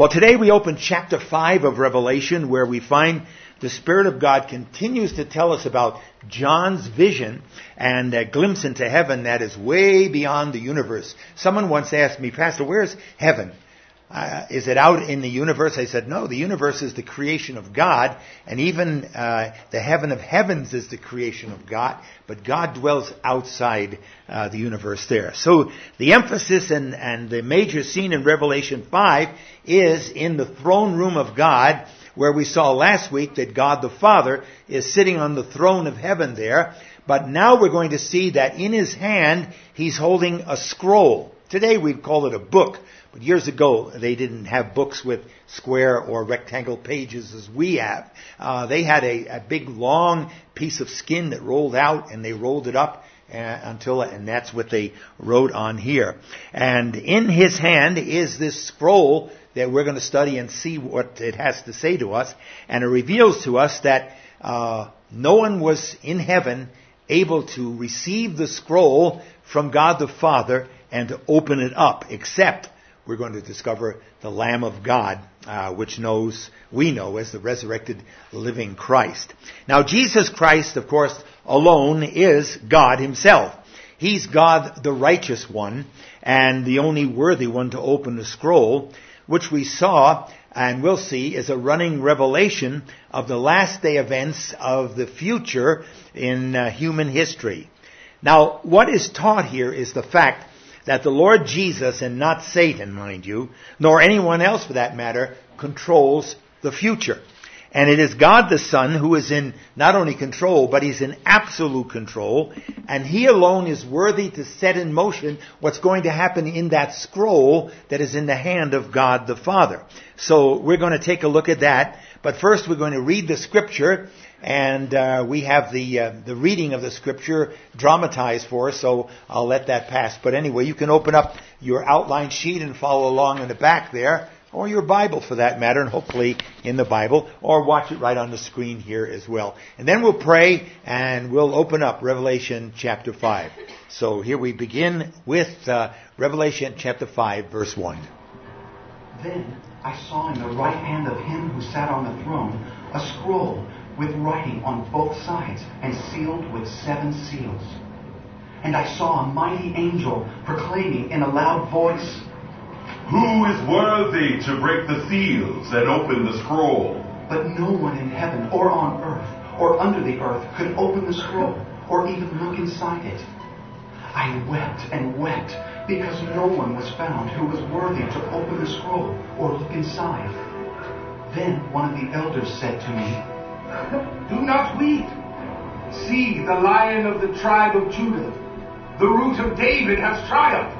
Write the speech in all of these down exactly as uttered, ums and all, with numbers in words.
Well, today we open chapter five of Revelation, where we find the Spirit of God continues to tell us about John's vision and a glimpse into heaven that is way beyond the universe. Someone once asked me, Pastor, where's heaven? Uh, is it out in the universe? I said, no, the universe is the creation of God, and even uh, the heaven of heavens is the creation of God, but God dwells outside uh, the universe there. So the emphasis and, and the major scene in Revelation five is in the throne room of God, where we saw last week that God the Father is sitting on the throne of heaven there, but now we're going to see that in his hand he's holding a scroll. Today we'd call it a book. But years ago, they didn't have books with square or rectangle pages as we have. Uh, they had a, a big, long piece of skin that rolled out, and they rolled it up uh, until, and that's what they wrote on here. And in his hand is this scroll that we're going to study and see what it has to say to us. And it reveals to us that uh, no one was in heaven able to receive the scroll from God the Father and to open it up, except we're going to discover the Lamb of God, uh, which knows, we know as the resurrected living Christ. Now, Jesus Christ, of course, alone is God himself. He's God, the righteous one, and the only worthy one to open the scroll, which we saw and will see is a running revelation of the last day events of the future in uh, human history. Now, what is taught here is the fact that the Lord Jesus, and not Satan, mind you, nor anyone else for that matter, controls the future. And it is God the Son who is in not only control, but he's in absolute control. And he alone is worthy to set in motion what's going to happen in that scroll that is in the hand of God the Father. So we're going to take a look at that. But first we're going to read the scripture. And uh, we have the uh, the reading of the scripture dramatized for us, so I'll let that pass. But anyway, you can open up your outline sheet and follow along in the back there, or your Bible for that matter, and hopefully in the Bible, or watch it right on the screen here as well. And then we'll pray, and we'll open up Revelation chapter five. So here we begin with uh, Revelation chapter five, verse one. Then I saw in the right hand of him who sat on the throne a scroll with writing on both sides and sealed with seven seals. And I saw a mighty angel proclaiming in a loud voice, "Who is worthy to break the seals and open the scroll?" But no one in heaven or on earth or under the earth could open the scroll or even look inside it. I wept and wept because no one was found who was worthy to open the scroll or look inside. Then one of the elders said to me, "Do not weep. See, the Lion of the tribe of Judah, the Root of David, has triumphed.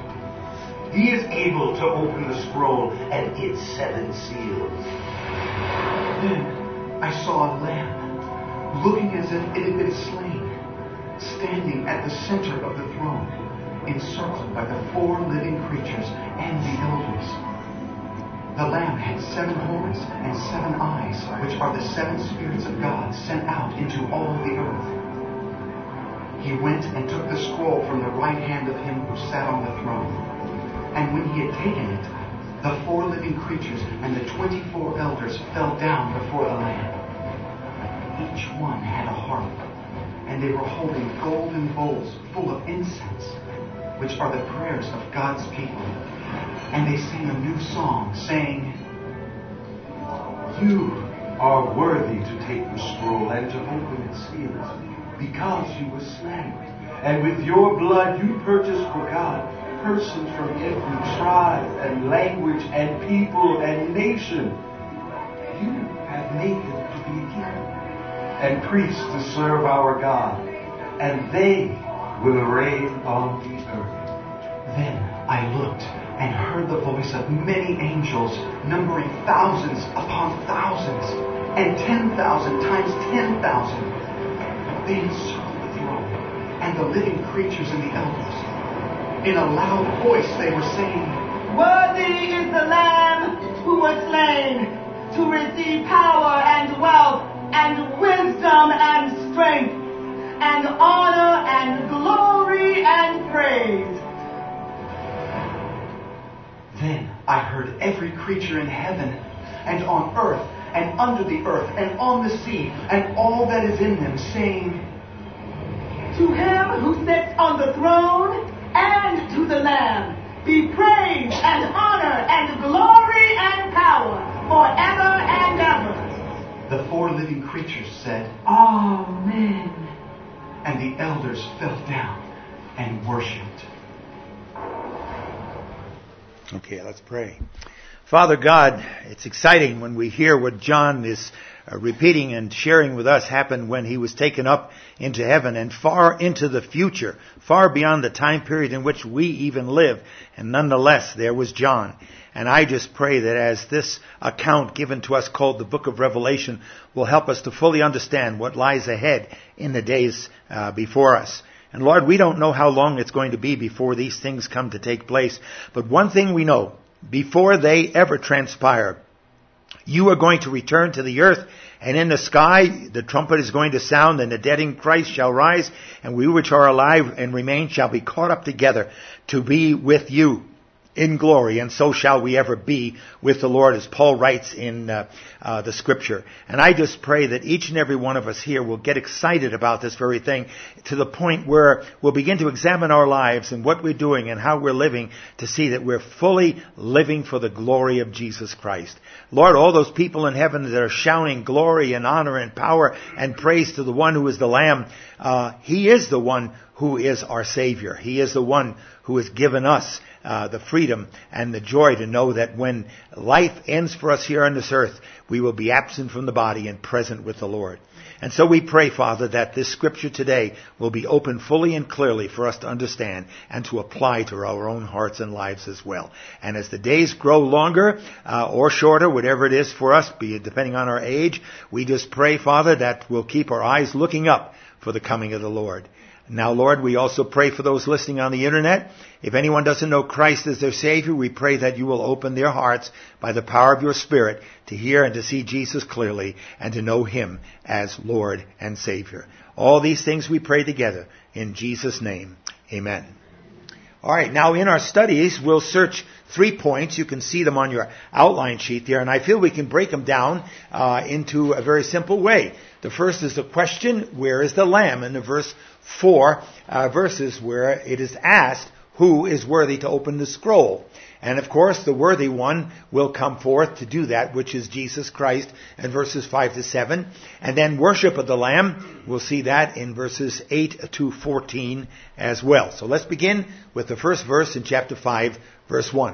He is able to open the scroll and its seven seals." Then I saw a lamb, looking as if it had been slain, standing at the center of the throne, encircled by the four living creatures and the elders. The Lamb had seven horns and seven eyes, which are the seven spirits of God sent out into all the earth. He went and took the scroll from the right hand of him who sat on the throne. And when he had taken it, the four living creatures and the twenty-four elders fell down before the Lamb. Each one had a harp, and they were holding golden bowls full of incense, which are the prayers of God's people. And they sang a new song, saying, "You are worthy to take the scroll and to open its seals, because you were slain. And with your blood you purchased for God persons from every tribe and language and people and nation. You have made them to be a king and priests to serve our God, and they will reign on the earth." Then I looked and heard the voice of many angels, numbering thousands upon thousands, and ten thousand times ten thousand. They encircled the throne, and the living creatures and the elders. In a loud voice they were saying, "Worthy is the Lamb who was slain to receive power and wealth and wisdom and strength and honor and glory and praise." Then I heard every creature in heaven and on earth and under the earth and on the sea and all that is in them, saying, To him who sits on the throne and to the Lamb be praise and honor and glory and power forever and ever. The four living creatures said, Amen. And the elders fell down and worshipped. Okay, let's pray. Father God, it's exciting when we hear what John is uh, repeating and sharing with us happened when he was taken up into heaven and far into the future, far beyond the time period in which we even live. And nonetheless, there was John. And I just pray that as this account given to us called the Book of Revelation will help us to fully understand what lies ahead in the days uh, before us. And Lord, we don't know how long it's going to be before these things come to take place. But one thing we know, before they ever transpire, you are going to return to the earth, and in the sky the trumpet is going to sound, and the dead in Christ shall rise, and we which are alive and remain shall be caught up together to be with you in glory, and so shall we ever be with the Lord, as Paul writes in uh, uh, the Scripture. And I just pray that each and every one of us here will get excited about this very thing to the point where we'll begin to examine our lives and what we're doing and how we're living to see that we're fully living for the glory of Jesus Christ. Lord, all those people in heaven that are shouting glory and honor and power and praise to the one who is the Lamb, uh, He is the one who is our Savior. He is the one who has given us uh, the freedom and the joy to know that when life ends for us here on this earth, we will be absent from the body and present with the Lord. And so we pray, Father, that this scripture today will be open fully and clearly for us to understand and to apply to our own hearts and lives as well. And as the days grow longer uh, or shorter, whatever it is for us, be it depending on our age, we just pray, Father, that we'll keep our eyes looking up for the coming of the Lord. Now, Lord, we also pray for those listening on the internet. If anyone doesn't know Christ as their Savior, we pray that you will open their hearts by the power of your Spirit to hear and to see Jesus clearly and to know Him as Lord and Savior. All these things we pray together in Jesus' name. Amen. All right, now in our studies, we'll search three points. You can see them on your outline sheet there, and I feel we can break them down uh, into a very simple way. The first is the question, where is the Lamb? In the verse four uh, verses where it is asked, who is worthy to open the scroll? And of course, the worthy one will come forth to do that, which is Jesus Christ, in verses five to seven. And then worship of the Lamb, we'll see that in verses eight to fourteen as well. So let's begin with the first verse in chapter five, verse one.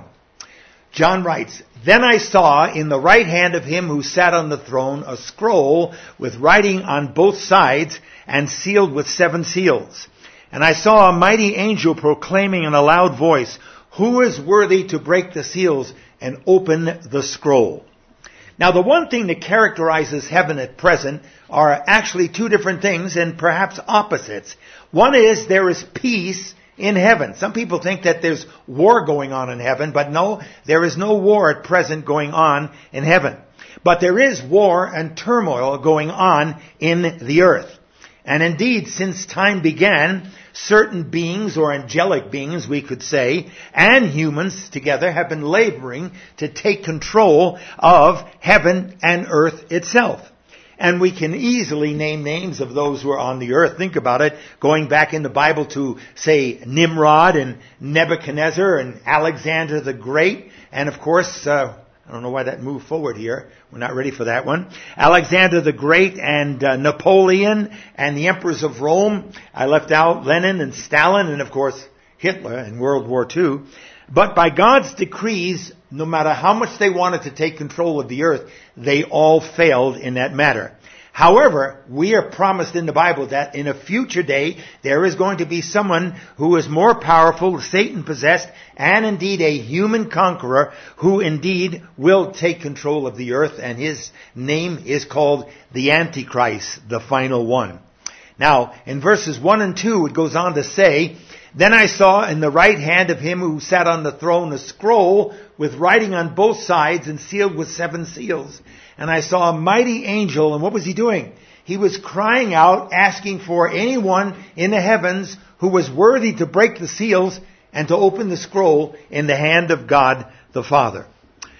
John writes, Then I saw in the right hand of him who sat on the throne a scroll with writing on both sides and sealed with seven seals. And I saw a mighty angel proclaiming in a loud voice, Who is worthy to break the seals and open the scroll? Now, the one thing that characterizes heaven at present are actually two different things and perhaps opposites. One is there is peace in heaven. Some people think that there's war going on in heaven, but no, there is no war at present going on in heaven. But there is war and turmoil going on in the earth. And indeed, since time began, certain beings, or angelic beings we could say, and humans together have been laboring to take control of heaven and earth itself. And we can easily name names of those who are on the earth. Think about it. Going back in the Bible to, say, Nimrod and Nebuchadnezzar and Alexander the Great. And of course, uh, I don't know why that moved forward here. We're not ready for that one. Alexander the Great and uh, Napoleon and the emperors of Rome. I left out Lenin and Stalin and, of course, Hitler in World War Two. But by God's decrees, no matter how much they wanted to take control of the earth, they all failed in that matter. However, we are promised in the Bible that in a future day, there is going to be someone who is more powerful, Satan-possessed, and indeed a human conqueror who indeed will take control of the earth, and his name is called the Antichrist, the final one. Now, in verses one and two, it goes on to say, Then I saw in the right hand of him who sat on the throne a scroll with writing on both sides and sealed with seven seals. And I saw a mighty angel, and what was he doing? He was crying out, asking for anyone in the heavens who was worthy to break the seals and to open the scroll in the hand of God the Father.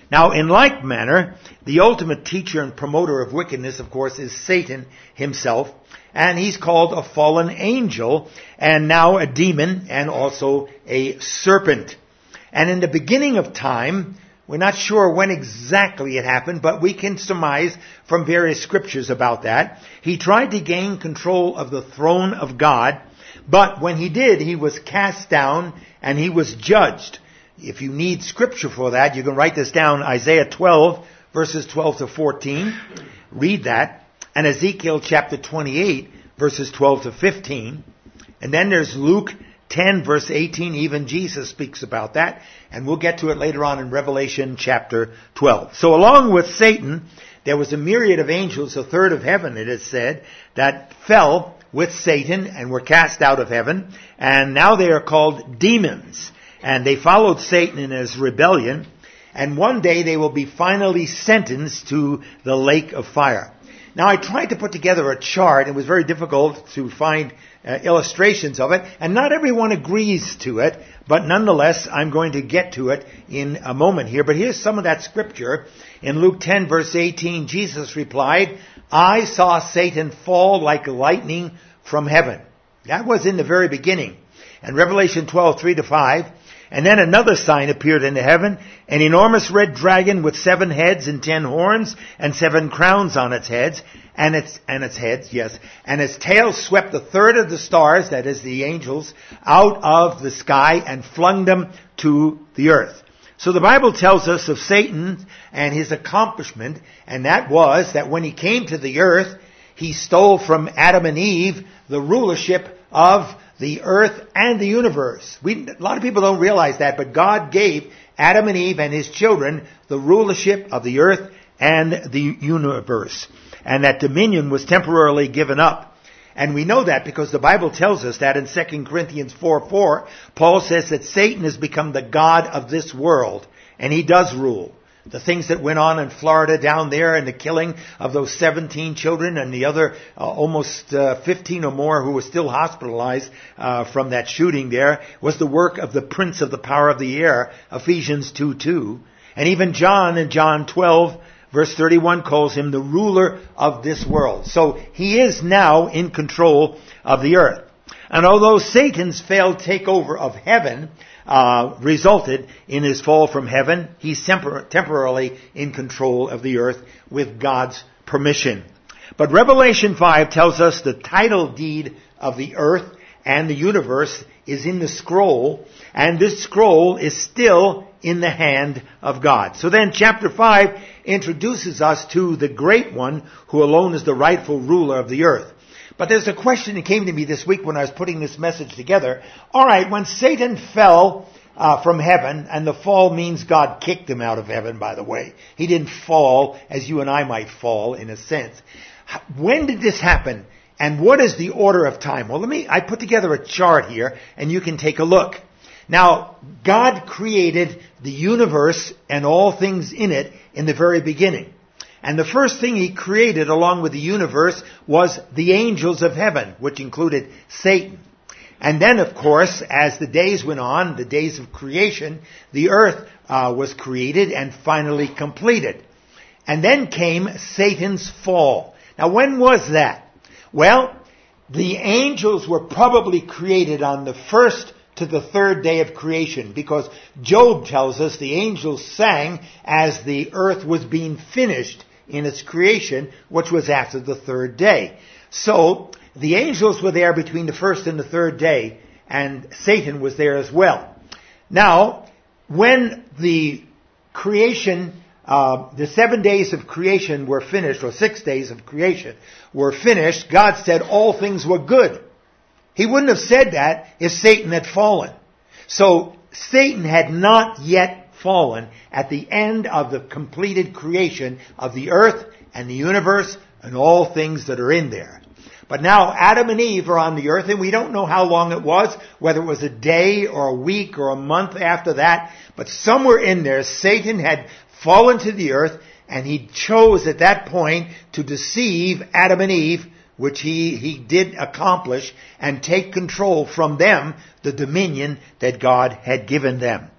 Now, in like manner, the ultimate teacher and promoter of wickedness, of course, is Satan himself. And he's called a fallen angel, and now a demon, and also a serpent. And in the beginning of time, we're not sure when exactly it happened, but we can surmise from various scriptures about that. He tried to gain control of the throne of God, but when he did, he was cast down and he was judged. If you need scripture for that, you can write this down, Isaiah twelve, verses twelve to fourteen. Read that. And Ezekiel chapter twenty-eight, verses twelve to fifteen. And then there's Luke ten, verse eighteen. Even Jesus speaks about that. And we'll get to it later on in Revelation chapter twelve. So along with Satan, there was a myriad of angels, a third of heaven, it is said, that fell with Satan and were cast out of heaven. And now they are called demons. And they followed Satan in his rebellion. And one day they will be finally sentenced to the lake of fire. Now, I tried to put together a chart. It was very difficult to find uh, illustrations of it, and not everyone agrees to it, but nonetheless, I'm going to get to it in a moment here. But here's some of that scripture. In Luke ten, verse eighteen, Jesus replied, I saw Satan fall like lightning from heaven. That was in the very beginning. And Revelation twelve, three to five, and then another sign appeared in the heaven, an enormous red dragon with seven heads and ten horns and seven crowns on its heads, and its, and its heads, yes, and its tail swept a third of the stars, that is the angels, out of the sky and flung them to the earth. So the Bible tells us of Satan and his accomplishment, and that was that when he came to the earth, he stole from Adam and Eve the rulership of the earth and the universe. We, a lot of people don't realize that, but God gave Adam and Eve and his children the rulership of the earth and the universe. And that dominion was temporarily given up. And we know that because the Bible tells us that in Second Corinthians four four, Paul says that Satan has become the god of this world, and he does rule. The things that went on in Florida down there and the killing of those seventeen children and the other uh, almost uh, fifteen or more who were still hospitalized uh, from that shooting there was the work of the prince of the power of the air, Ephesians two two. And even John in John twelve, verse thirty-one calls him the ruler of this world. So he is now in control of the earth. And although Satan's failed takeover of heaven Uh, resulted in his fall from heaven, he's tempor- temporarily in control of the earth with God's permission. But Revelation five tells us the title deed of the earth and the universe is in the scroll, and this scroll is still in the hand of God. So then chapter five introduces us to the Great One who alone is the rightful ruler of the earth. But there's a question that came to me this week when I was putting this message together. All right, when Satan fell uh, from heaven, and the fall means God kicked him out of heaven, by the way. He didn't fall as you and I might fall, in a sense. When did this happen? And what is the order of time? Well, let me, I put together a chart here, and you can take a look. Now, God created the universe and all things in it in the very beginning. And the first thing he created along with the universe was the angels of heaven, which included Satan. And then, of course, as the days went on, the days of creation, the earth uh, was created and finally completed. And then came Satan's fall. Now, when was that? Well, the angels were probably created on the first to the third day of creation, because Job tells us the angels sang as the earth was being finished in its creation, which was after the third day. So the angels were there between the first and the third day, and Satan was there as well. Now, when the creation, uh, the seven days of creation were finished, or six days of creation were finished, God said all things were good. He wouldn't have said that if Satan had fallen. So Satan had not yet fallen at the end of the completed creation of the earth and the universe and all things that are in there. But now Adam and Eve are on the earth, and we don't know how long it was, whether it was a day or a week or a month after that, but somewhere in there Satan had fallen to the earth, and he chose at that point to deceive Adam and Eve, which he, he did accomplish, and take control from them, the dominion that God had given them.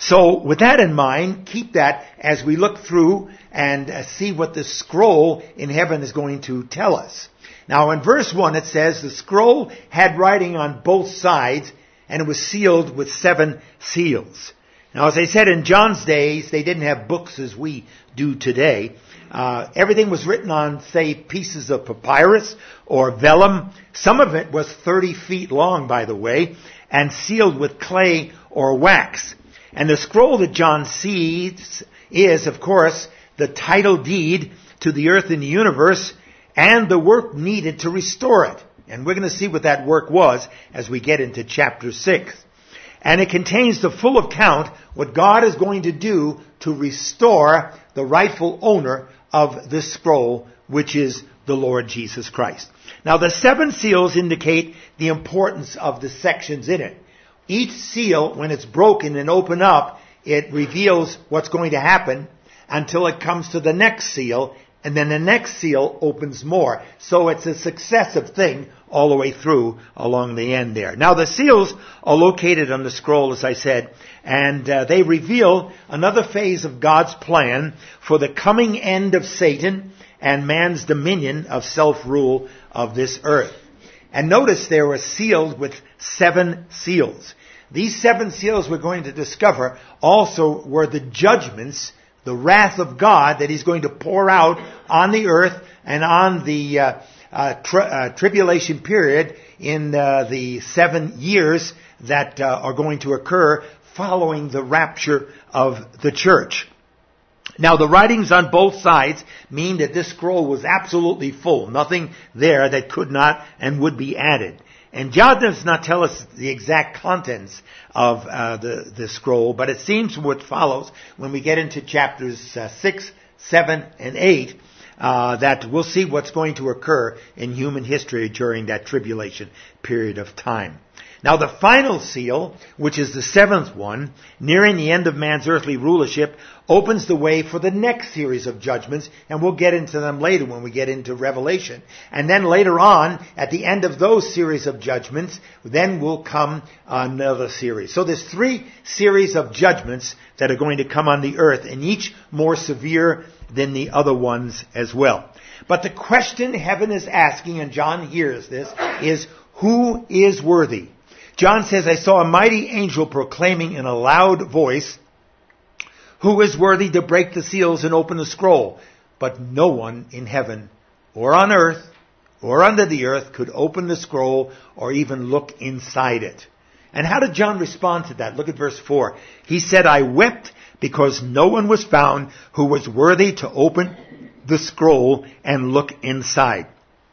So with that in mind, keep that as we look through and uh, see what the scroll in heaven is going to tell us. Now in verse one it says, the scroll had writing on both sides, and it was sealed with seven seals. Now as I said, in John's days, they didn't have books as we do today. Uh, everything was written on, say, pieces of papyrus or vellum. Some of it was thirty feet long, by the way, and sealed with clay or wax. And the scroll that John sees is, of course, the title deed to the earth and the universe and the work needed to restore it. And we're going to see what that work was as we get into chapter six. And it contains the full account what God is going to do to restore the rightful owner of this scroll, which is the Lord Jesus Christ. Now the seven seals indicate the importance of the sections in it. Each seal, when it's broken and opened up, it reveals what's going to happen until it comes to the next seal, and then the next seal opens more. So it's a successive thing all the way through along the end there. Now the seals are located on the scroll, as I said, and uh, they reveal another phase of God's plan for the coming end of Satan and man's dominion of self-rule of this earth. And notice they were sealed with seven seals. These seven seals we're going to discover also were the judgments, the wrath of God that He's going to pour out on the earth and on the uh, uh, tri- uh, tribulation period in uh, the seven years that uh, are going to occur following the rapture of the church. Now the writings on both sides mean that this scroll was absolutely full. Nothing there that could not and would be added. And John does not tell us the exact contents of uh, the, the scroll, but it seems from what follows when we get into chapters uh, six, seven, and eight, uh, that we'll see what's going to occur in human history during that tribulation period of time. Now the final seal, which is the seventh one, nearing the end of man's earthly rulership, opens the way for the next series of judgments, and we'll get into them later when we get into Revelation. And then later on, at the end of those series of judgments, then will come another series. So there's three series of judgments that are going to come on the earth, and each more severe than the other ones as well. But the question heaven is asking, and John hears this, is who is worthy? John says, I saw a mighty angel proclaiming in a loud voice, who is worthy to break the seals and open the scroll? But no one in heaven or on earth or under the earth could open the scroll or even look inside it. And how did John respond to that? Look at verse four. He said, I wept because no one was found who was worthy to open the scroll and look inside.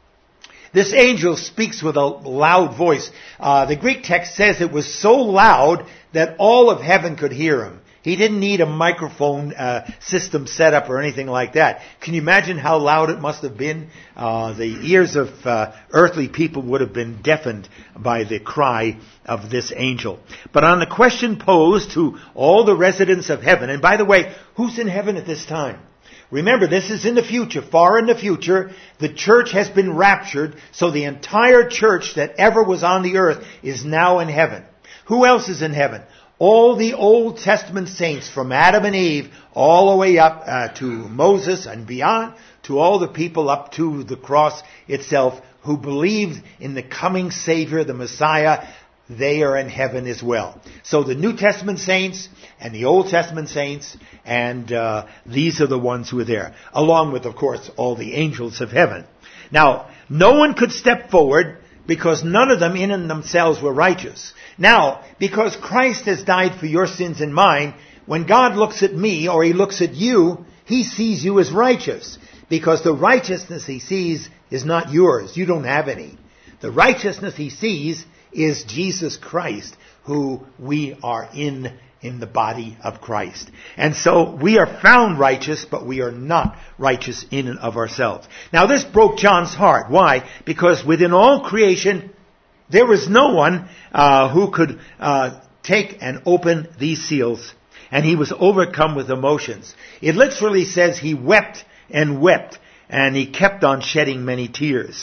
This angel speaks with a loud voice. Uh, the Greek text says it was so loud that all of heaven could hear him. He didn't need a microphone uh, system set up or anything like that. Can you imagine how loud it must have been? Uh, the ears of uh, earthly people would have been deafened by the cry of this angel. But on the question posed to all the residents of heaven, and by the way, who's in heaven at this time? Remember, this is in the future, far in the future. The church has been raptured, so the entire church that ever was on the earth is now in heaven. Who else is in heaven? All the Old Testament saints, from Adam and Eve, all the way up uh, to Moses and beyond, to all the people up to the cross itself, who believed in the coming Savior, the Messiah. They are in heaven as well. So the New Testament saints and the Old Testament saints, and uh, these are the ones who are there, along with, of course, all the angels of heaven. Now, no one could step forward because none of them in and themselves were righteous. Now, because Christ has died for your sins and mine, when God looks at me or He looks at you, He sees you as righteous, because the righteousness He sees is not yours. You don't have any. The righteousness He sees is Jesus Christ, who we are in in the body of Christ. And so we are found righteous, but we are not righteous in and of ourselves. Now this broke John's heart. Why? Because within all creation, there was no one uh, who could uh, take and open these seals. And he was overcome with emotions. It literally says he wept and wept, and he kept on shedding many tears.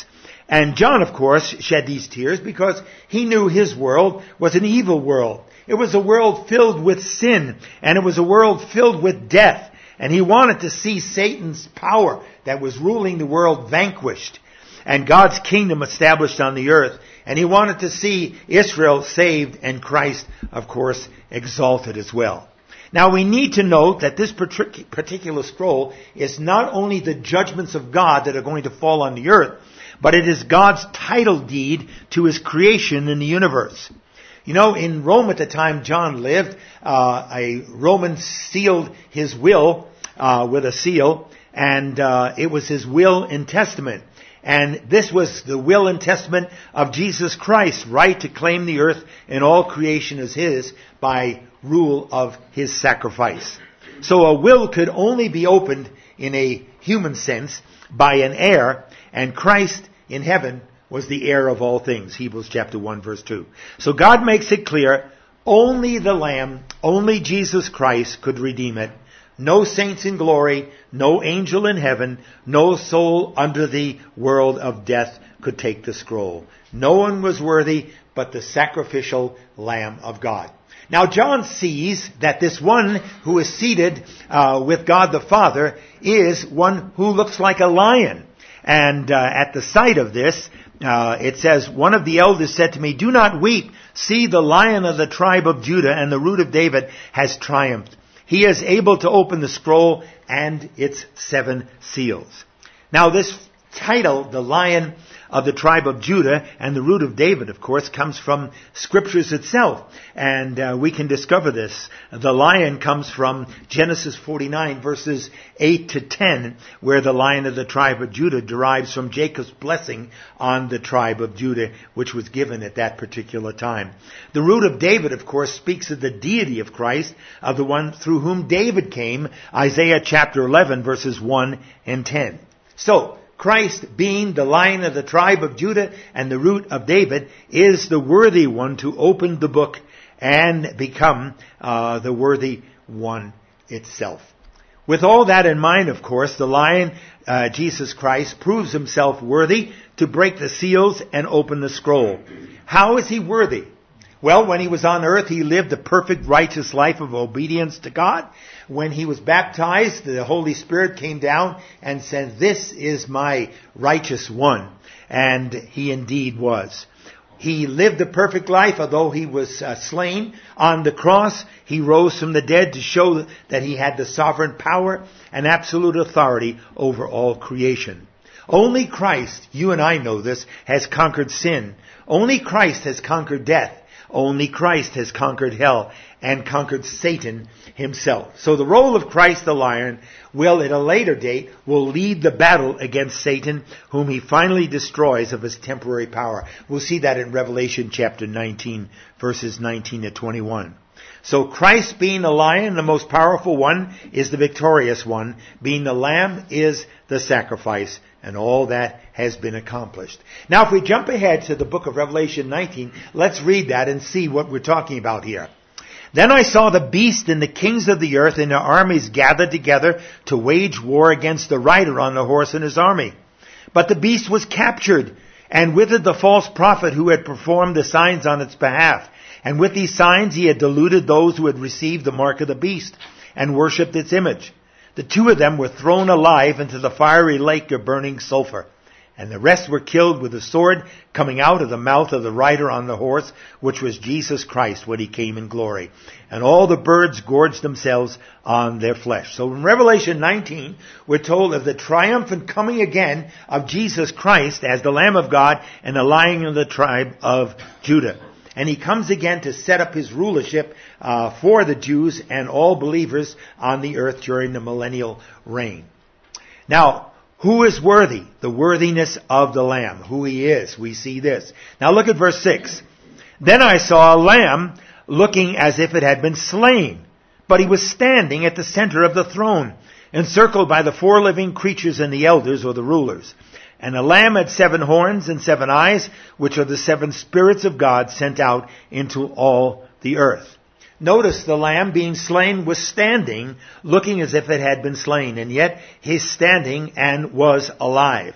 And John, of course, shed these tears because he knew his world was an evil world. It was a world filled with sin, and it was a world filled with death. And he wanted to see Satan's power that was ruling the world vanquished and God's kingdom established on the earth. And he wanted to see Israel saved and Christ, of course, exalted as well. Now we need to note that this particular scroll is not only the judgments of God that are going to fall on the earth, but it is God's title deed to his creation in the universe. You know, in Rome at the time John lived, uh, a Roman sealed his will uh, with a seal, and uh, it was his will and testament. And this was the will and testament of Jesus Christ, right to claim the earth and all creation as his by rule of his sacrifice. So a will could only be opened in a human sense by an heir, and Christ in heaven was the heir of all things. Hebrews chapter one verse two. So God makes it clear, only the Lamb, only Jesus Christ could redeem it. No saints in glory, no angel in heaven, no soul under the world of death could take the scroll. No one was worthy but the sacrificial Lamb of God. Now John sees that this one who is seated uh, with God the Father is one who looks like a lion. And uh, at the sight of this, uh, it says, one of the elders said to me, "Do not weep. See, the Lion of the tribe of Judah and the Root of David has triumphed. He is able to open the scroll and its seven seals." Now this title, the Lion of the tribe of Judah and the Root of David, of course, comes from Scriptures itself. And uh, we can discover this. The lion comes from Genesis forty-nine, verses eight to ten, where the Lion of the tribe of Judah derives from Jacob's blessing on the tribe of Judah, which was given at that particular time. The Root of David, of course, speaks of the deity of Christ, of the one through whom David came, Isaiah chapter eleven, verses one and ten. So, Christ, being the Lion of the tribe of Judah and the Root of David, is the worthy one to open the book and become uh, the worthy one itself. With all that in mind, of course, the Lion, uh, Jesus Christ, proves himself worthy to break the seals and open the scroll. How is he worthy? Well, when he was on earth, he lived a perfect, righteous life of obedience to God. When he was baptized, the Holy Spirit came down and said, "This is my righteous one." And he indeed was. He lived a perfect life, although he was uh, slain on the cross. He rose from the dead to show that he had the sovereign power and absolute authority over all creation. Only Christ, you and I know this, has conquered sin. Only Christ has conquered death. Only Christ has conquered hell and conquered Satan himself. So the role of Christ the Lion will, at a later date, will lead the battle against Satan, whom he finally destroys of his temporary power. We'll see that in Revelation chapter nineteen, verses nineteen to twenty-one. So Christ, being the Lion, the most powerful one, is the victorious one. Being the Lamb is the sacrifice. And all that has been accomplished. Now if we jump ahead to the book of Revelation nineteen, let's read that and see what we're talking about here. "Then I saw the beast and the kings of the earth and their armies gathered together to wage war against the rider on the horse and his army. But the beast was captured, and with it the false prophet who had performed the signs on its behalf. And with these signs he had deluded those who had received the mark of the beast and worshipped its image. The two of them were thrown alive into the fiery lake of burning sulfur. And the rest were killed with a sword coming out of the mouth of the rider on the horse, which was Jesus Christ when he came in glory. And all the birds gorged themselves on their flesh." So in Revelation nineteen, we're told of the triumphant coming again of Jesus Christ as the Lamb of God and the Lion of the tribe of Judah. And he comes again to set up his rulership uh, for the Jews and all believers on the earth during the millennial reign. Now, who is worthy? The worthiness of the Lamb. Who he is. We see this. Now look at verse six. "Then I saw a lamb looking as if it had been slain, but he was standing at the center of the throne, encircled by the four living creatures and the elders, or the rulers. And the Lamb had seven horns and seven eyes, which are the seven spirits of God sent out into all the earth." Notice the Lamb being slain was standing, looking as if it had been slain, and yet he's standing and was alive.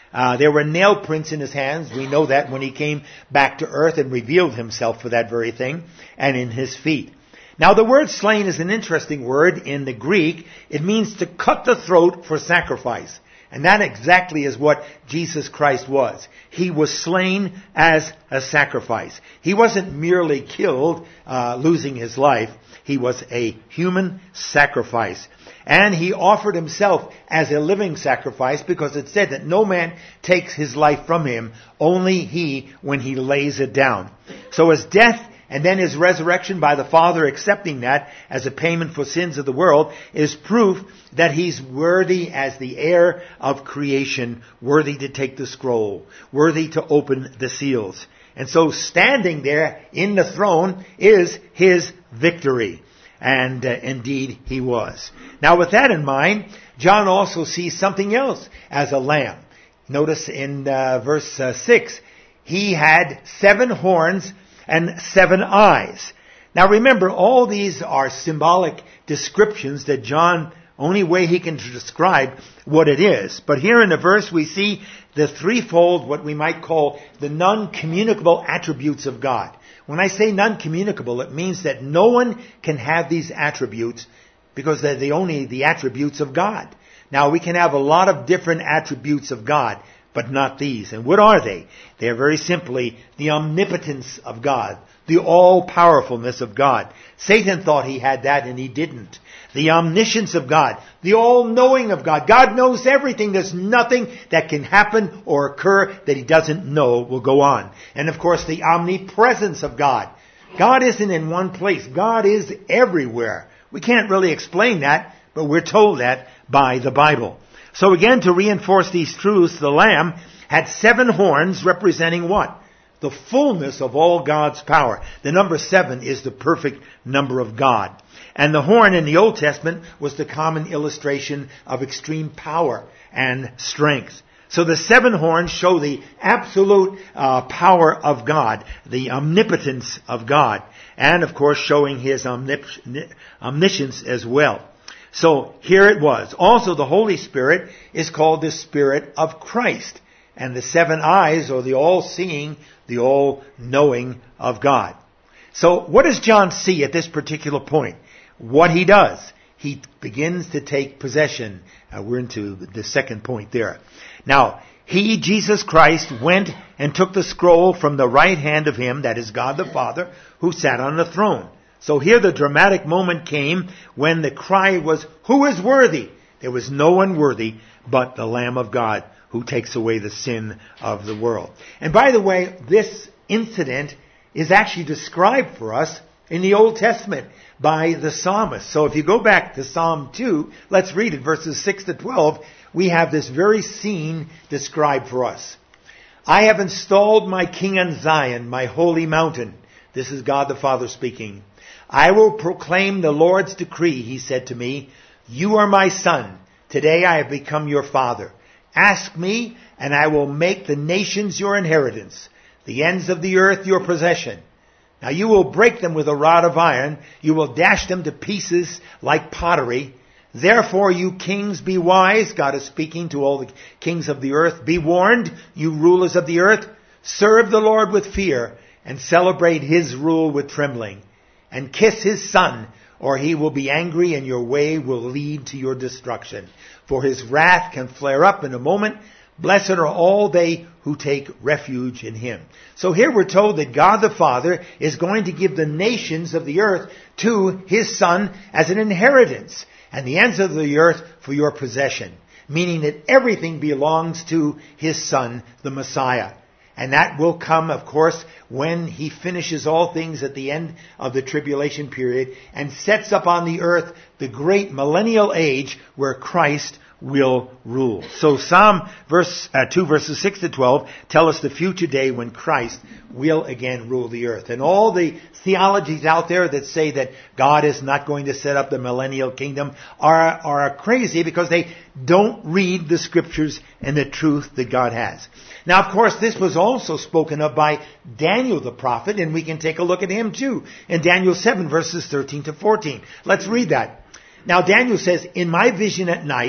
Uh, there were nail prints in his hands. We know that when he came back to earth and revealed himself for that very thing, and in his feet. Now the word slain is an interesting word in the Greek. It means to cut the throat for sacrifice. And that exactly is what Jesus Christ was. He was slain as a sacrifice. He wasn't merely killed, uh, losing his life. He was a human sacrifice. And he offered himself as a living sacrifice, because it said that no man takes his life from him, only he when he lays it down. So his death and then his resurrection by the Father accepting that as a payment for sins of the world is proof that he's worthy as the heir of creation, worthy to take the scroll, worthy to open the seals. And so standing there in the throne is his victory. And uh, indeed he was. Now with that in mind, John also sees something else as a lamb. Notice in uh, verse uh, six, he had seven horns and seven eyes. Now remember, all these are symbolic descriptions that John, only way he can describe what it is. But here in the verse we see the threefold, what we might call the non-communicable attributes of God. When I say non-communicable, it means that no one can have these attributes because they're the only the attributes of God. Now we can have a lot of different attributes of God, but not these. And what are they? They are very simply the omnipotence of God, the all-powerfulness of God. Satan thought he had that and he didn't. The omniscience of God, the all-knowing of God. God knows everything. There's nothing that can happen or occur that he doesn't know will go on. And of course the omnipresence of God. God isn't in one place. God is everywhere. We can't really explain that, but we're told that by the Bible. So again, to reinforce these truths, the Lamb had seven horns representing what? The fullness of all God's power. The number seven is the perfect number of God. And the horn in the Old Testament was the common illustration of extreme power and strength. So the seven horns show the absolute uh, power of God, the omnipotence of God, and of course showing his omnip- omniscience as well. So here it was. Also the Holy Spirit is called the Spirit of Christ. And the seven eyes are the all-seeing, the all-knowing of God. So what does John see at this particular point? What he does. He begins to take possession. Uh, we're into the second point there. Now, he, Jesus Christ, went and took the scroll from the right hand of him, that is God the Father, who sat on the throne. So here the dramatic moment came when the cry was, who is worthy? There was no one worthy but the Lamb of God who takes away the sin of the world. And by the way, this incident is actually described for us in the Old Testament by the psalmist. So if you go back to Psalm two, let's read it, verses six to twelve, we have this very scene described for us. I have installed my king on Zion, my holy mountain. This is God the Father speaking. I will proclaim the Lord's decree, he said to me. You are my son. Today I have become your father. Ask me, and I will make the nations your inheritance, the ends of the earth your possession. Now you will break them with a rod of iron. You will dash them to pieces like pottery. Therefore, you kings, be wise. God is speaking to all the kings of the earth. Be warned, you rulers of the earth. Serve the Lord with fear and celebrate his rule with trembling. And kiss his son, or he will be angry and your way will lead to your destruction. For his wrath can flare up in a moment. Blessed are all they who take refuge in him. So here we're told that God the Father is going to give the nations of the earth to his son as an inheritance, and the ends of the earth for your possession, meaning that everything belongs to his son, the Messiah. And that will come, of course, when he finishes all things at the end of the tribulation period and sets up on the earth the great millennial age where Christ will rule. So Psalm verse uh, two verses six to twelve tell us the future day when Christ will again rule the earth. And all the theologies out there that say that God is not going to set up the millennial kingdom are are crazy because they don't read the scriptures and the truth that God has. Now, of course, this was also spoken of by Daniel the prophet, and we can take a look at him too in Daniel seven verses thirteen to fourteen. Let's read that. Now, Daniel says, in my vision at night,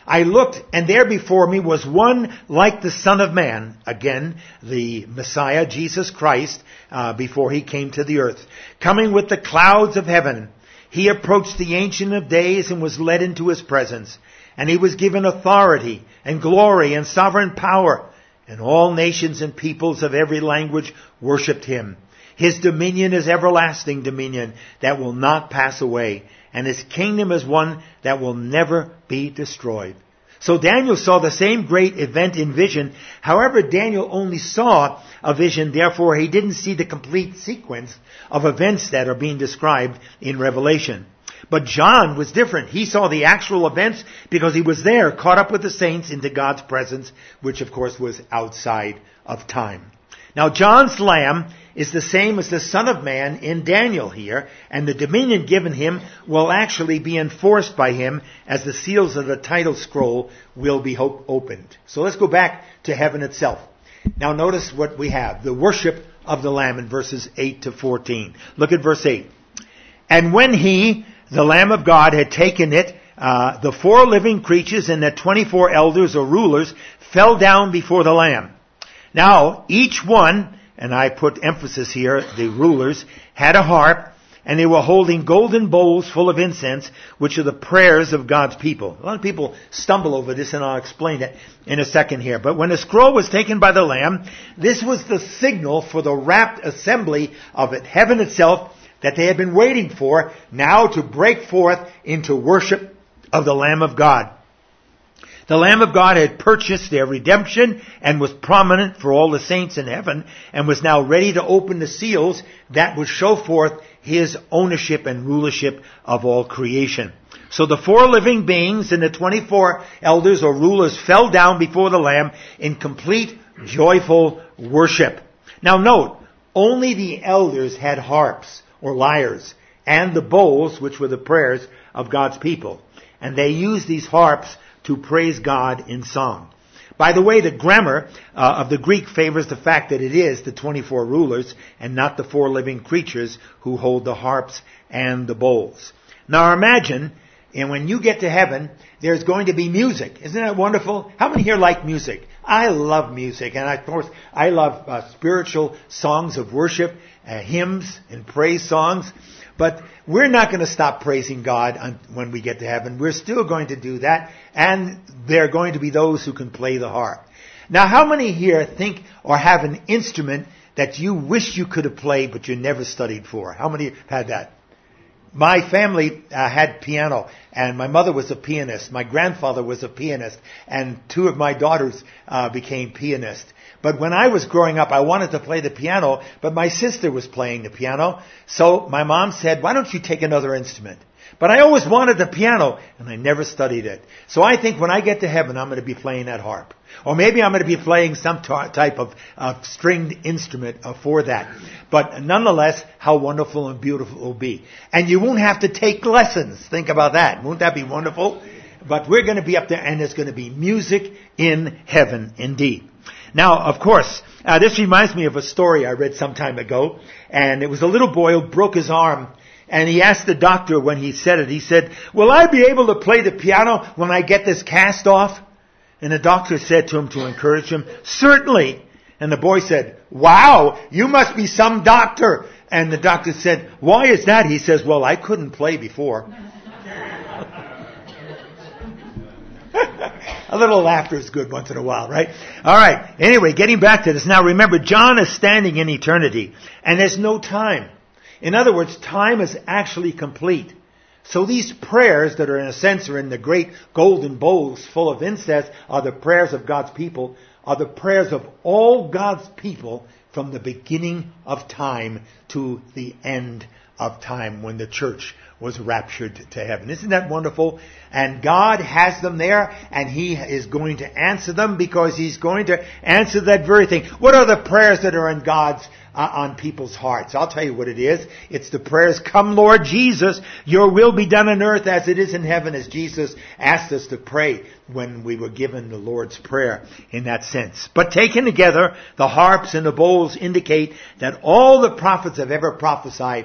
I looked, and there before me was one like the Son of Man, again, the Messiah, Jesus Christ, uh, before he came to the earth, coming with the clouds of heaven. He approached the Ancient of Days and was led into his presence. And he was given authority and glory and sovereign power. And all nations and peoples of every language worshipped him. His dominion is everlasting dominion that will not pass away. And his kingdom is one that will never be destroyed. So Daniel saw the same great event in vision. However, Daniel only saw a vision, therefore he didn't see the complete sequence of events that are being described in Revelation. But John was different. He saw the actual events because he was there, caught up with the saints into God's presence, which of course was outside of time. Now John's lamb is the same as the Son of Man in Daniel here, and the dominion given him will actually be enforced by him as the seals of the title scroll will be opened. So let's go back to heaven itself. Now notice what we have, the worship of the Lamb in verses eight to fourteen. Look at verse eight. And when he, the Lamb of God, had taken it, uh, the four living creatures and the twenty-four elders or rulers fell down before the Lamb. Now, each one, and I put emphasis here, the rulers, had a harp, and they were holding golden bowls full of incense, which are the prayers of God's people. A lot of people stumble over this, and I'll explain it in a second here. But when the scroll was taken by the Lamb, this was the signal for the rapt assembly of it, heaven itself, that they had been waiting for, now to break forth into worship of the Lamb of God. The Lamb of God had purchased their redemption and was prominent for all the saints in heaven and was now ready to open the seals that would show forth his ownership and rulership of all creation. So the four living beings and the twenty-four elders or rulers fell down before the Lamb in complete joyful worship. Now note, only the elders had harps or lyres and the bowls, which were the prayers of God's people. And they used these harps to praise God in song. By the way, the grammar uh, of the Greek favors the fact that it is the twenty-four rulers and not the four living creatures who hold the harps and the bowls. Now imagine, and when you get to heaven, there's going to be music. Isn't that wonderful? How many here like music? I love music, and of course, I love uh, spiritual songs of worship, uh, hymns and praise songs. But we're not going to stop praising God on, when we get to heaven. We're still going to do that. And there are going to be those who can play the harp. Now, how many here think or have an instrument that you wish you could have played but you never studied for? How many have had that? My family uh, had piano, and my mother was a pianist. My grandfather was a pianist, and two of my daughters uh, became pianists. But when I was growing up, I wanted to play the piano, but my sister was playing the piano. So my mom said, why don't you take another instrument? But I always wanted the piano, and I never studied it. So I think when I get to heaven, I'm going to be playing that harp. Or maybe I'm going to be playing some t- type of uh, stringed instrument uh, for that. But nonetheless, how wonderful and beautiful it will be. And you won't have to take lessons. Think about that. Won't that be wonderful? But we're going to be up there, and there's going to be music in heaven indeed. Now, of course, uh, this reminds me of a story I read some time ago, and it was a little boy who broke his arm, and he asked the doctor when he said it, he said, will I be able to play the piano when I get this cast off? And the doctor said to him to encourage him, certainly. And the boy said, wow, you must be some doctor. And the doctor said, why is that? He says, well, I couldn't play before. A little laughter is good once in a while, right? All right. Anyway, getting back to this. Now remember, John is standing in eternity, and there's no time. In other words, time is actually complete. So these prayers that are in a sense are in the great golden bowls full of incense are the prayers of God's people, are the prayers of all God's people from the beginning of time to the end of time when the church was raptured to heaven. Isn't that wonderful? And God has them there, and He is going to answer them because He's going to answer that very thing. What are the prayers that are in God's, uh, on people's hearts? I'll tell you what it is. It's the prayers, come Lord Jesus, your will be done on earth as it is in heaven, as Jesus asked us to pray when we were given the Lord's Prayer in that sense. But taken together, the harps and the bowls indicate that all the prophets have ever prophesied of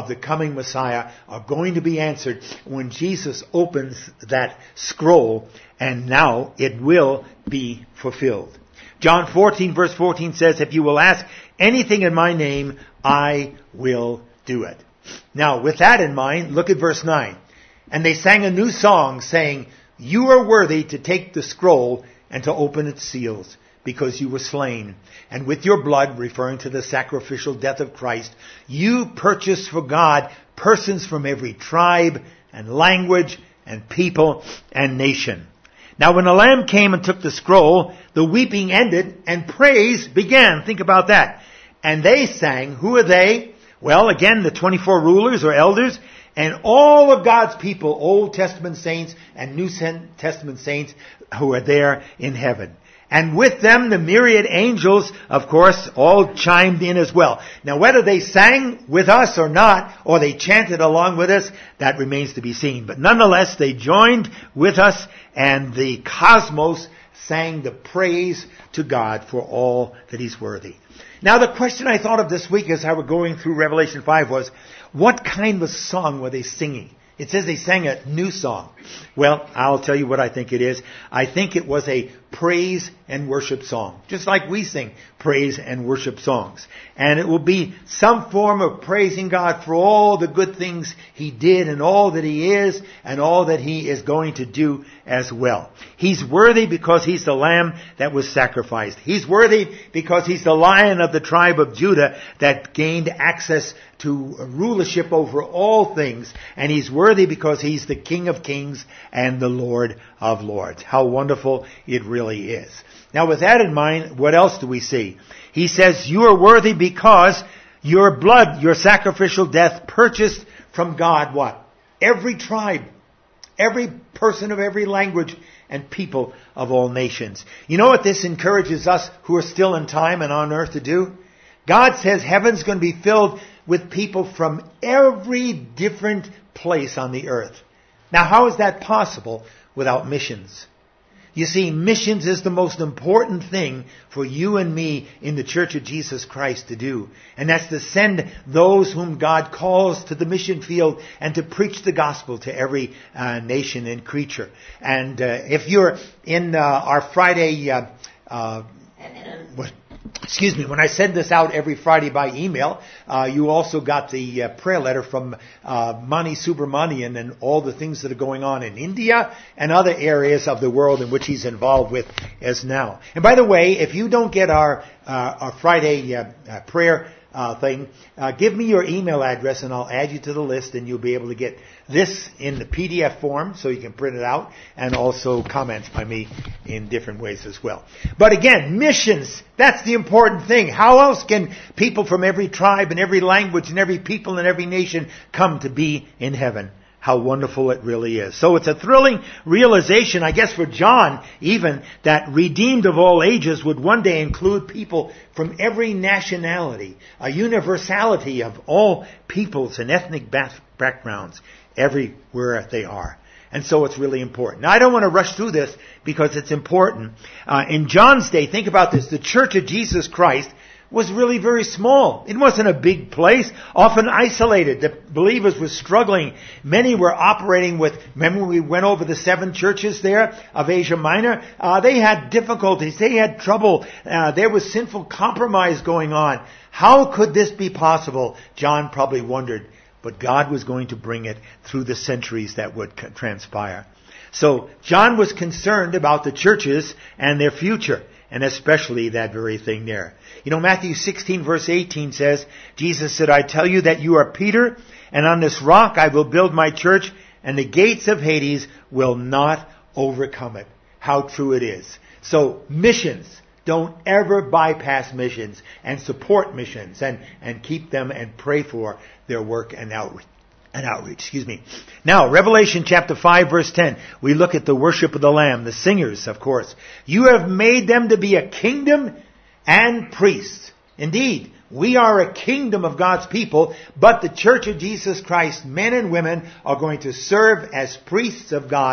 of the coming Messiah are going to be answered when Jesus opens that scroll, and now it will be fulfilled. John fourteen verse fourteen says, if you will ask anything in my name, I will do it. Now, with that in mind, look at verse nine. And they sang a new song, saying, you are worthy to take the scroll and to open its seals, because you were slain. And with your blood, referring to the sacrificial death of Christ, you purchased for God persons from every tribe and language and people and nation. Now when the Lamb came and took the scroll, the weeping ended and praise began. Think about that. And they sang. Who are they? Well, again, the twenty-four rulers or elders, and all of God's people, Old Testament saints and New Testament saints who are there in heaven. And with them, the myriad angels, of course, all chimed in as well. Now, whether they sang with us or not, or they chanted along with us, that remains to be seen. But nonetheless, they joined with us, and the cosmos sang the praise to God for all that He's worthy. Now, the question I thought of this week as I was going through Revelation five was, what kind of song were they singing? It says they sang a new song. Well, I'll tell you what I think it is. I think it was a praise and worship song, just like we sing praise and worship songs. And it will be some form of praising God for all the good things He did and all that He is and all that He is going to do as well. He's worthy because He's the Lamb that was sacrificed. He's worthy because He's the Lion of the tribe of Judah that gained access to rulership over all things. And He's worthy because He's the King of Kings and the Lord of Lords. How wonderful it really is. Now, with that in mind, what else do we see? He says, you are worthy because your blood, your sacrificial death, purchased from God what? Every tribe, every person of every language and people of all nations. You know what this encourages us who are still in time and on earth to do? God says heaven's going to be filled with people from every different place on the earth. Now, how is that possible without missions? You see, missions is the most important thing for you and me in the Church of Jesus Christ to do. And that's to send those whom God calls to the mission field and to preach the gospel to every uh, nation and creature. And uh, if you're in uh, our Friday... Uh, uh, what, Excuse me, when I send this out every Friday by email, uh, you also got the uh, prayer letter from uh, Mani Subramanian and all the things that are going on in India and other areas of the world in which he's involved with as now. And by the way, if you don't get our, uh, our Friday uh, uh, prayer uh, thing, uh, give me your email address and I'll add you to the list, and you'll be able to get this in the P D F form so you can print it out, and also comments by me in different ways as well. But again, missions, that's the important thing. How else can people from every tribe and every language and every people and every nation come to be in heaven? How wonderful it really is. So it's a thrilling realization, I guess for John even, that redeemed of all ages would one day include people from every nationality, a universality of all peoples and ethnic backgrounds everywhere they are. And so it's really important. Now, I don't want to rush through this because it's important. Uh, in John's day, think about this, the Church of Jesus Christ was really very small. It wasn't a big place, often isolated. The believers were struggling. Many were operating with, remember we went over the seven churches there of Asia Minor? Uh, they had difficulties. They had trouble. Uh, there was sinful compromise going on. How could this be possible? John probably wondered. But God was going to bring it through the centuries that would transpire. So John was concerned about the churches and their future, and especially that very thing there. You know, Matthew sixteen verse eighteen says, Jesus said, I tell you that you are Peter, and on this rock I will build my church, and the gates of Hades will not overcome it. How true it is. So missions. Don't ever bypass missions, and support missions, and, and keep them and pray for their work and outreach. And outreach, excuse me. Now, Revelation chapter five verse ten, we look at the worship of the Lamb, the singers, of course. You have made them to be a kingdom and priests. Indeed, we are a kingdom of God's people, but the Church of Jesus Christ, men and women, are going to serve as priests of God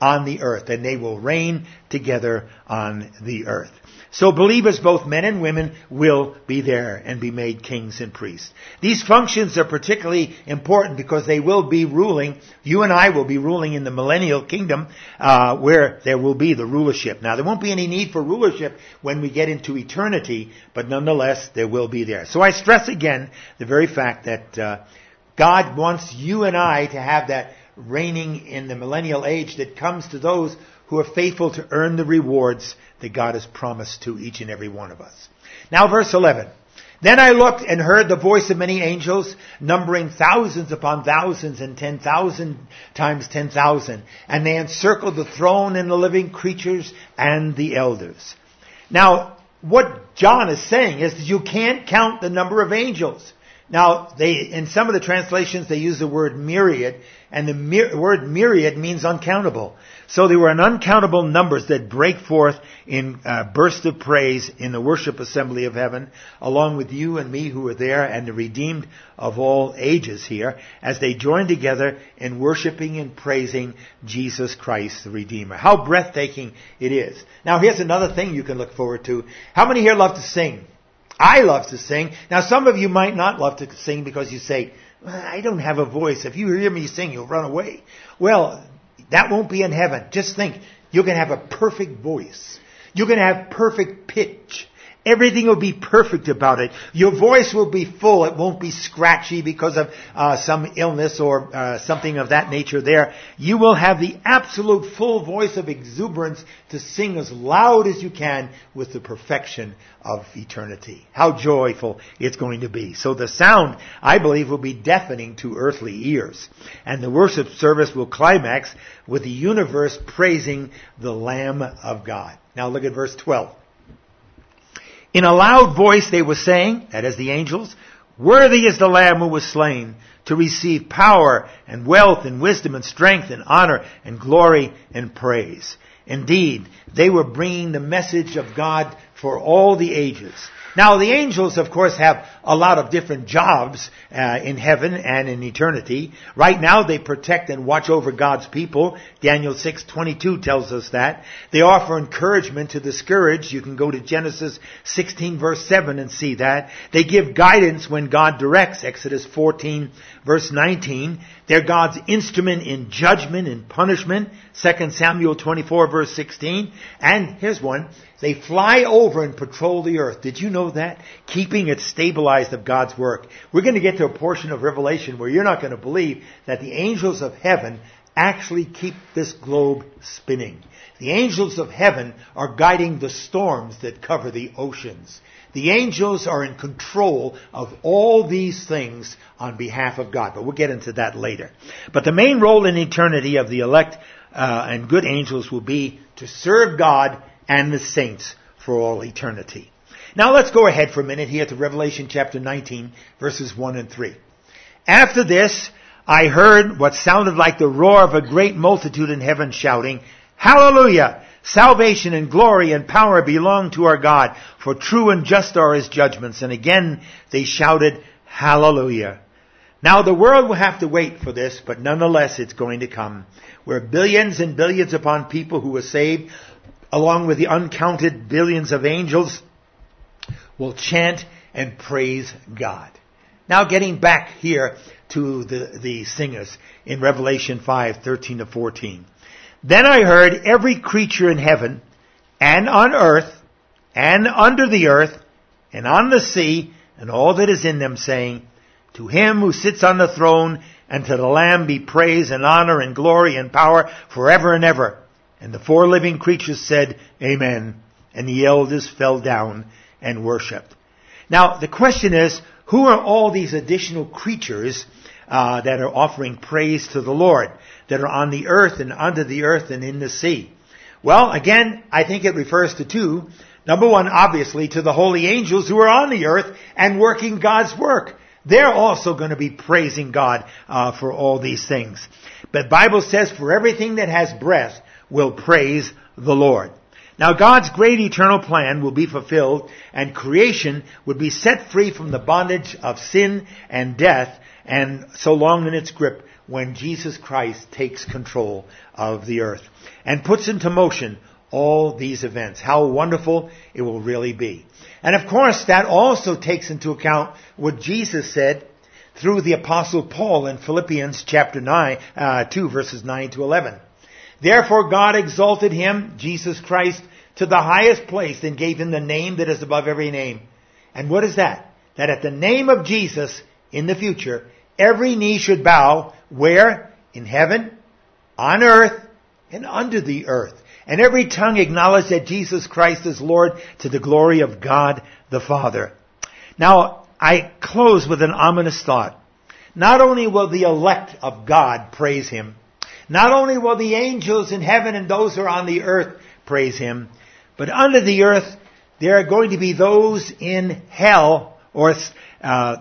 on the earth, and they will reign together on the earth. So believers, both men and women, will be there and be made kings and priests. These functions are particularly important because they will be ruling. You and I will be ruling in the millennial kingdom, uh, where there will be the rulership. Now, there won't be any need for rulership when we get into eternity, but nonetheless, there will be there. So I stress again the very fact that uh, God wants you and I to have that reigning in the millennial age that comes to those who are faithful to earn the rewards that God has promised to each and every one of us. Now verse eleven. Then I looked and heard the voice of many angels, numbering thousands upon thousands and ten thousand times ten thousand. And they encircled the throne and the living creatures and the elders. Now, what John is saying is that you can't count the number of angels. Now, they, in some of the translations, they use the word myriad, and the myr- word myriad means uncountable. So there were an uncountable numbers that break forth in uh, bursts of praise in the worship assembly of heaven, along with you and me who are there and the redeemed of all ages here, as they join together in worshiping and praising Jesus Christ, the Redeemer. How breathtaking it is. Now, here's another thing you can look forward to. How many here love to sing? I love to sing. Now, some of you might not love to sing because you say, I don't have a voice. If you hear me sing, you'll run away. Well, that won't be in heaven. Just think, you're going to have a perfect voice. You're going to have perfect pitch. Everything will be perfect about it. Your voice will be full. It won't be scratchy because of uh, some illness or uh, something of that nature there. You will have the absolute full voice of exuberance to sing as loud as you can with the perfection of eternity. How joyful it's going to be. So the sound, I believe, will be deafening to earthly ears. And the worship service will climax with the universe praising the Lamb of God. Now look at verse twelve. In a loud voice they were saying, that is the angels, worthy is the Lamb who was slain to receive power and wealth and wisdom and strength and honor and glory and praise. Indeed, they were bringing the message of God for all the ages. Now, the angels, of course, have a lot of different jobs uh, in heaven and in eternity. Right now, they protect and watch over God's people. Daniel six twenty-two tells us that. They offer encouragement to the discouraged. You can go to Genesis sixteen, verse seven, and see that. They give guidance when God directs. Exodus fourteen, verse nineteen. They're God's instrument in judgment and punishment. Second Samuel twenty-four, verse sixteen. And here's one. They fly over and patrol the earth. Did you know that? Keeping it stabilized of God's work. We're going to get to a portion of Revelation where you're not going to believe that the angels of heaven actually keep this globe spinning. The angels of heaven are guiding the storms that cover the oceans. The angels are in control of all these things on behalf of God. But we'll get into that later. But the main role in eternity of the elect uh, and good angels will be to serve God and the saints for all eternity. Now let's go ahead for a minute here to Revelation chapter nineteen, verses one and three. After this, I heard what sounded like the roar of a great multitude in heaven shouting, Hallelujah! Salvation and glory and power belong to our God, for true and just are his judgments. And again they shouted, Hallelujah! Now the world will have to wait for this, but nonetheless it's going to come, where billions and billions upon people who are saved, along with the uncounted billions of angels, will chant and praise God. Now getting back here to the, the singers in Revelation five, thirteen to fourteen. Then I heard every creature in heaven and on earth and under the earth and on the sea and all that is in them saying, to him who sits on the throne and to the Lamb be praise and honor and glory and power forever and ever. And the four living creatures said, Amen. And the elders fell down and worshipped. Now, the question is, who are all these additional creatures uh, that are offering praise to the Lord, that are on the earth and under the earth and in the sea? Well, again, I think it refers to two. Number one, obviously, to the holy angels who are on the earth and working God's work. They're also going to be praising God uh, for all these things. But the Bible says, for everything that has breath will praise the Lord. Now God's great eternal plan will be fulfilled and creation would be set free from the bondage of sin and death and so long in its grip when Jesus Christ takes control of the earth and puts into motion all these events. How wonderful it will really be. And of course, that also takes into account what Jesus said through the Apostle Paul in Philippians chapter nine, uh, two, verses nine to eleven. Therefore God exalted him, Jesus Christ, to the highest place and gave him the name that is above every name. And what is that? That at the name of Jesus, in the future, every knee should bow, where? In heaven, on earth, and under the earth. And every tongue acknowledge that Jesus Christ is Lord, to the glory of God the Father. Now, I close with an ominous thought. Not only will the elect of God praise him, not only will the angels in heaven and those who are on the earth praise him, but under the earth there are going to be those in hell, or uh,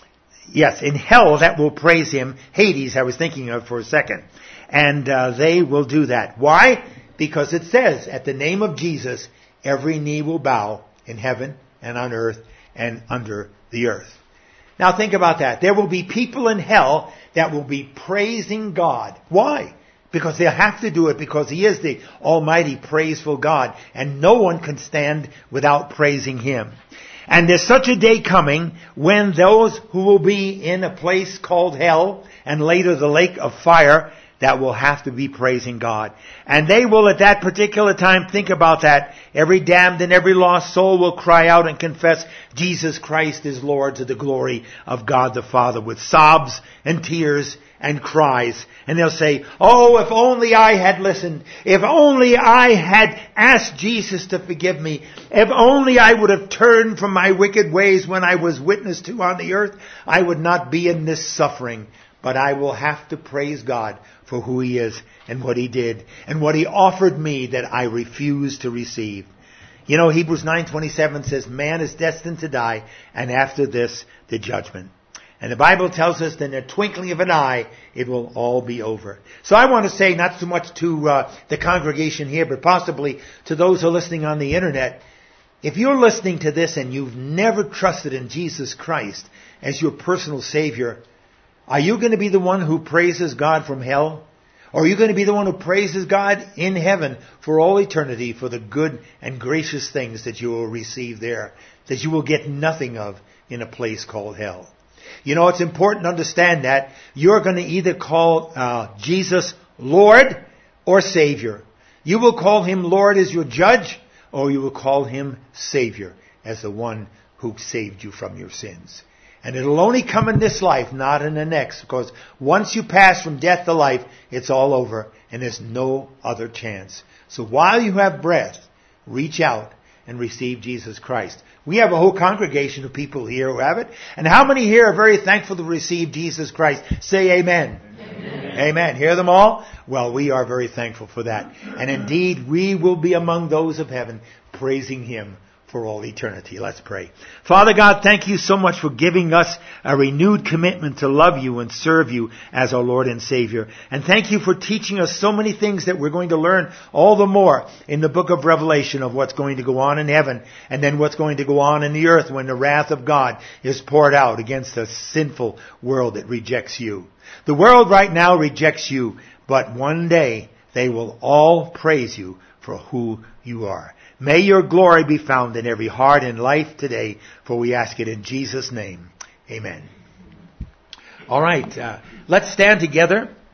yes, in hell that will praise him. Hades, I was thinking of for a second. And uh, they will do that. Why? Because it says, at the name of Jesus, every knee will bow in heaven and on earth and under the earth. Now think about that. There will be people in hell that will be praising God. Why? Because they'll have to do it because he is the almighty, praiseful God. And no one can stand without praising him. And there's such a day coming when those who will be in a place called hell and later the lake of fire, that will have to be praising God. And they will at that particular time think about that. Every damned and every lost soul will cry out and confess Jesus Christ is Lord, to the glory of God the Father, with sobs and tears and cries. And they'll say, oh, if only I had listened. If only I had asked Jesus to forgive me. If only I would have turned from my wicked ways when I was witness to on the earth, I would not be in this suffering. But I will have to praise God for who he is and what he did and what he offered me that I refuse to receive. You know, Hebrews nine twenty-seven says, man is destined to die, and after this, the judgment. And the Bible tells us that in the twinkling of an eye, it will all be over. So I want to say, not so much to uh, the congregation here, but possibly to those who are listening on the internet, if you're listening to this and you've never trusted in Jesus Christ as your personal Savior, are you going to be the one who praises God from hell? Or are you going to be the one who praises God in heaven for all eternity for the good and gracious things that you will receive there, that you will get nothing of in a place called hell? You know, it's important to understand that you're going to either call uh, Jesus Lord or Savior. You will call him Lord as your judge, or you will call him Savior as the one who saved you from your sins. And it'll only come in this life, not in the next. Because once you pass from death to life, it's all over. And there's no other chance. So while you have breath, reach out and receive Jesus Christ. We have a whole congregation of people here who have it. And how many here are very thankful to receive Jesus Christ? Say amen. Amen. Amen. Hear them all? Well, we are very thankful for that. And indeed, we will be among those of heaven praising him for all eternity. Let's pray. Father God, thank you so much for giving us a renewed commitment to love you and serve you as our Lord and Savior. And thank you for teaching us so many things that we're going to learn all the more in the book of Revelation of what's going to go on in heaven and then what's going to go on in the earth when the wrath of God is poured out against a sinful world that rejects you. The world right now rejects you, but one day they will all praise you for who you are. May your glory be found in every heart and life today, for we ask it in Jesus' name. Amen. All right, uh, let's stand together.